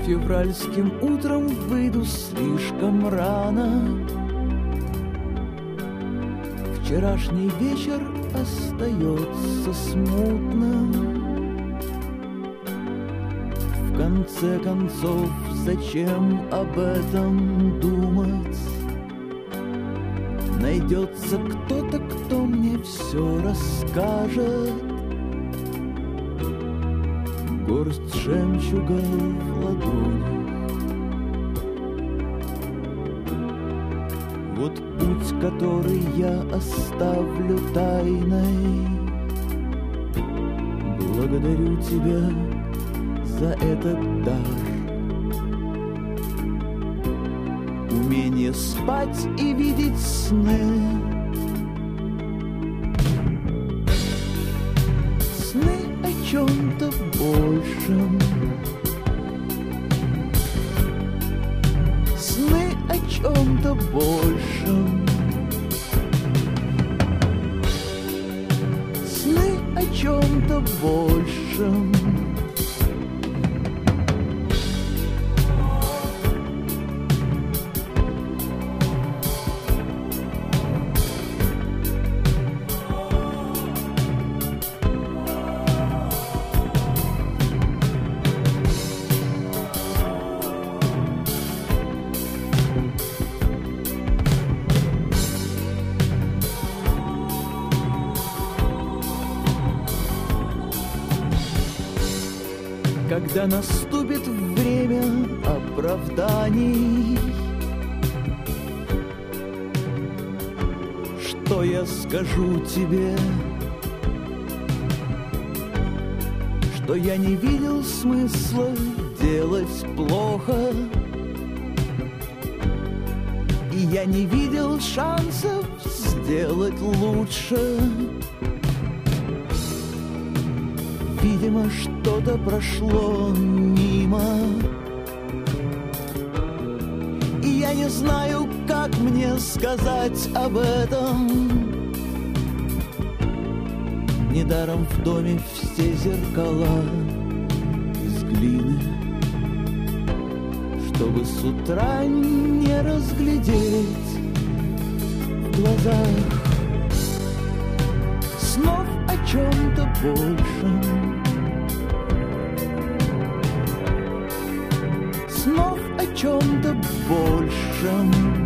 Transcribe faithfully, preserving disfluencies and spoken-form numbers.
Февральским утром выйду слишком рано. Вчерашний вечер остается смутным. В конце концов, зачем об этом думать? Найдется кто-то, кто мне все расскажет. Горсть жемчуга в ладонях. Вот путь, который я оставлю тайной. Благодарю тебя за этот дар. Умение спать и видеть сны. Сны о чем-то большем. Сны о чем-то большем. Сны о чем-то большем. Когда наступит время оправданий, что я скажу тебе? Что я не видел смысла делать плохо, и я не видел шансов сделать лучше. Видимо, что-то прошло мимо, и я не знаю, как мне сказать об этом. Недаром в доме все зеркала из глины, чтобы с утра не разглядеть в глазах снов о чем-то большем. Снов о чем-то большем.